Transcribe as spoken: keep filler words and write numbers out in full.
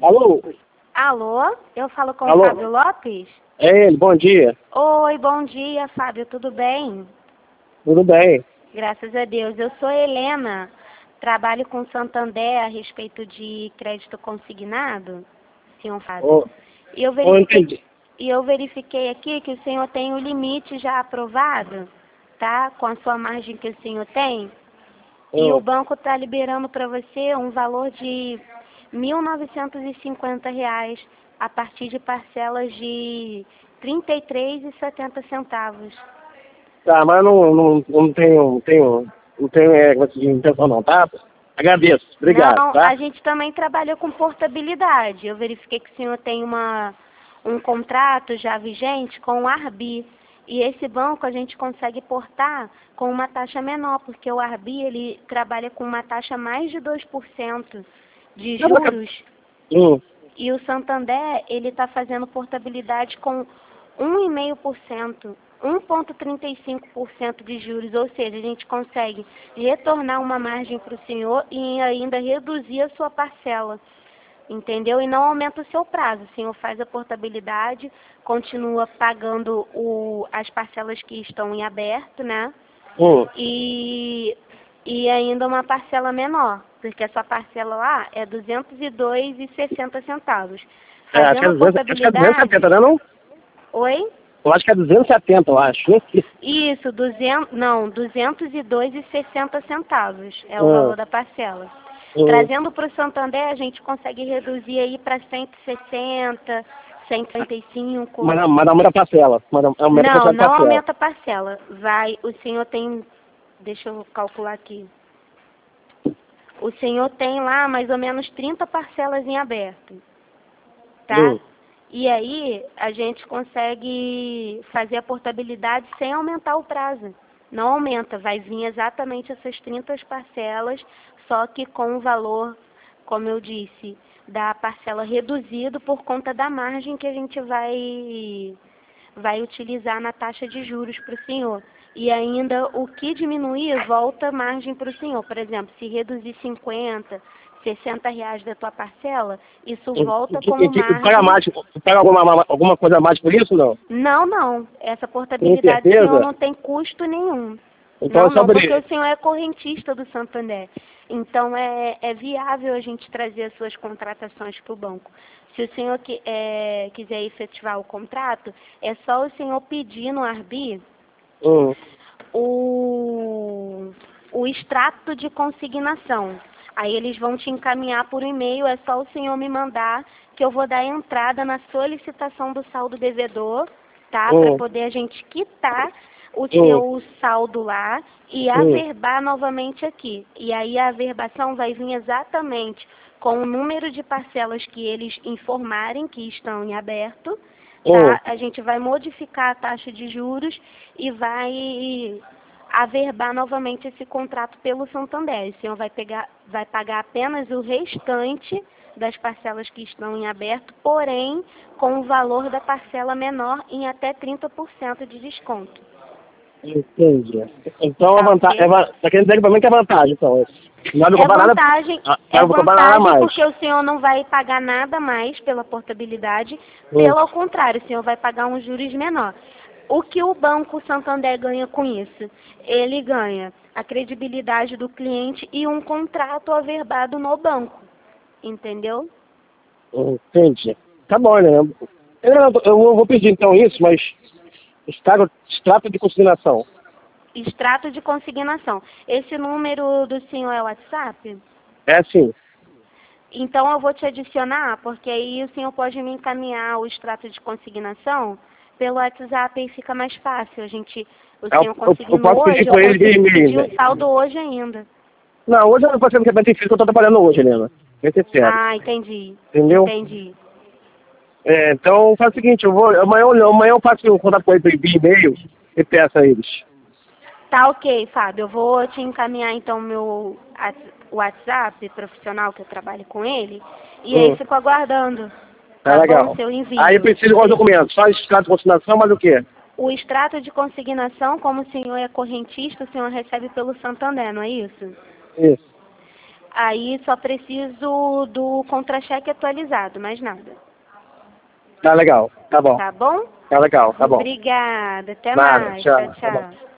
Alô? Alô? Eu falo com Alô? o Fábio Lopes? É ele, bom dia. Oi, bom dia, Fábio, tudo bem? Tudo bem? Graças a Deus. Eu sou Helena, trabalho com Santander a respeito de crédito consignado, senhor Fábio. Oh, E eu oh, verifiquei, entendi. e eu verifiquei aqui que o senhor tem o limite já aprovado, tá? Com a sua margem que o senhor tem. E o Oh, banco está liberando para você um valor de mil novecentos e cinquenta reais a partir de parcelas de trinta e três reais e setenta centavos. tá, mas não, não, não tenho, não tenho, não tenho é, como é que diz, intenção não, tá? Agradeço, obrigado, Não, tá? a gente também trabalha com portabilidade. Eu verifiquei que o senhor tem uma, um contrato já vigente com o Arbi. E esse banco a gente consegue portar com uma taxa menor, porque o Arbi ele trabalha com uma taxa mais de dois por cento de juros. Hum, E o Santander, ele está fazendo portabilidade com um vírgula cinco por cento, um vírgula trinta e cinco por cento de juros, ou seja, a gente consegue retornar uma margem para o senhor e ainda reduzir a sua parcela, entendeu? E não aumenta o seu prazo, o senhor faz a portabilidade, continua pagando o, as parcelas que estão em aberto, né? hum. E, e ainda uma parcela menor, porque a sua parcela lá é duzentos e dois reais e sessenta centavos. É, acho que é Fazendo a duzentos, acho que é duzentos e portabilidade... setenta, né não? Oi? Eu acho que é duzentos e setenta, eu acho. Isso, duzentos, não, duzentos e dois reais e sessenta centavos é o Hum, valor da parcela. hum. Trazendo para o Santander, a gente consegue reduzir aí para cento e sessenta, cento e cinquenta e cinco. Mas, não- mas aumenta a parcela, mas não- aumenta a Não, quantidade de não parcela. aumenta a parcela. Vai, o senhor tem, deixa eu calcular aqui. O senhor tem lá mais ou menos trinta parcelas em aberto, tá? Hum. E aí a gente consegue fazer a portabilidade sem aumentar o prazo. Não aumenta, vai vir exatamente essas trinta parcelas, só que com o valor, como eu disse, da parcela reduzido por conta da margem que a gente vai vai utilizar na taxa de juros para o senhor. E ainda o que diminuir, volta margem para o senhor. Por exemplo, se reduzir cinquenta, sessenta reais da tua parcela, isso Tu, volta tu, como tu, tu paga margem. mais, tu paga alguma, alguma coisa a mais por isso, não? Não, não. Essa Com portabilidade o senhor certeza? não tem custo nenhum. Então Não, é não, porque o sobre... senhor é correntista do Santander. Então é, é viável a gente trazer as suas contratações para o banco. Se o senhor que, é, quiser efetivar o contrato, é só o senhor pedir no Arbi Hum. o, o extrato de consignação. Aí eles vão te encaminhar por e-mail, é só o senhor me mandar que eu vou dar entrada na solicitação do saldo devedor, tá? Para Hum. poder a gente quitar o Hum. seu saldo lá e Hum. averbar novamente aqui. E aí a averbação vai vir exatamente com o número de parcelas que eles informarem que estão em aberto, Hum. tá? A gente vai modificar a taxa de juros e vai averbar novamente esse contrato pelo Santander. O senhor vai, pegar, vai pagar apenas o restante das parcelas que estão em aberto, porém com o valor da parcela menor em até trinta por cento de desconto. Entendi. Então a Tá vantagem. ok? É, va- tá querendo dizer que pra mim que é vantagem, então. Não vou É comprar nada. vantagem, Ah, é não vou comprar nada a vantagem mais. porque o senhor não vai pagar nada mais pela portabilidade, Hum. pelo contrário, o senhor vai pagar um juros menor. O que o Banco Santander ganha com isso? Ele ganha a credibilidade do cliente e um contrato averbado no banco, entendeu? Entendi. Tá bom, né? Eu, eu vou vou pedir então isso, mas extrato, extrato de consignação. Extrato de consignação. Esse número do senhor é o WhatsApp? É assim. Então eu vou te adicionar, porque aí o senhor pode me encaminhar o extrato de consignação pelo WhatsApp e fica mais fácil. A gente, o Eu, senhor eu, eu conseguindo posso pedir hoje, eu com ele via consigo e-mail, pedir né? o saldo hoje ainda. Não, hoje eu não posso ser porque é bem difícil que eu tô trabalhando hoje, Helena. Vai ser sério. Ah, entendi. Entendeu? Entendi. É, então faz o seguinte, eu vou. Amanhã, eu- amanhã eu faço um contato com ele via e-mail e peço a eles. Tá ok, Fábio. Eu vou te encaminhar então o meu WhatsApp profissional que eu trabalho com ele. E aí Hum, fico aguardando. tá Tá bom? legal. Seu Aí eu envio. preciso de alguns documentos. Só extrato de consignação, mas o quê? O extrato de consignação, como o senhor é correntista, o senhor recebe pelo Santander, não é isso? Isso. Aí só preciso do contra-cheque atualizado, mais nada. Tá legal, tá bom. Tá bom? Tá legal, tá bom. Obrigada. Até Nada, mais. tchau, Tchau, tá bom. tchau.